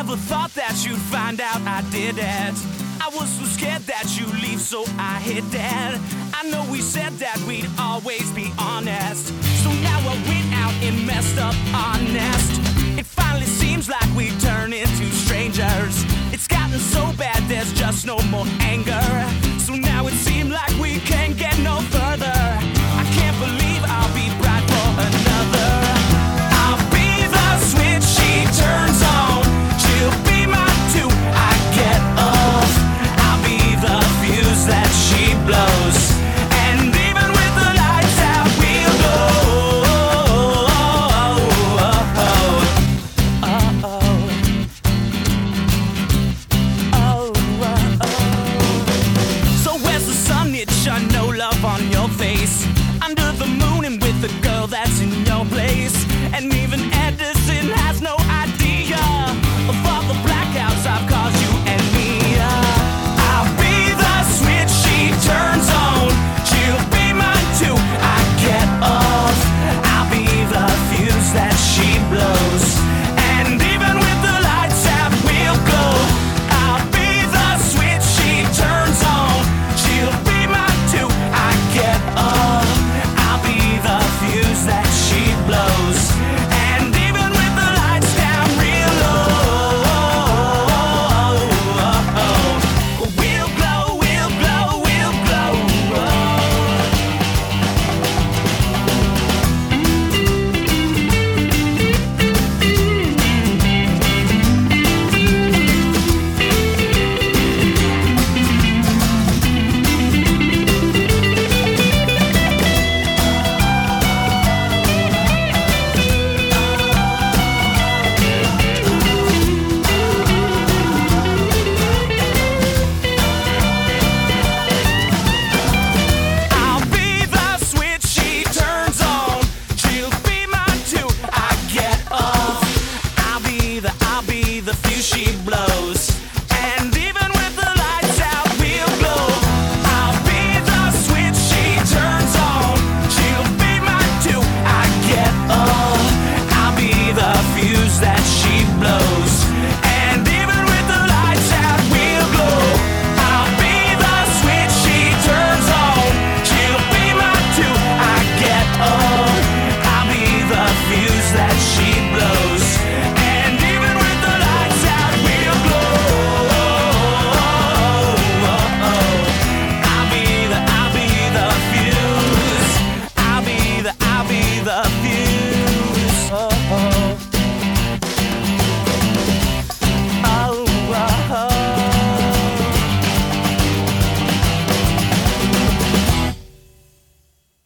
never thought that you'd find out I did it. I was so scared that you'd leave, so I hid it. I know we said that we'd always be honest, so now I went out and messed up our nest. It finally seems like we turn into strangers. It's gotten so bad there's just no more anger.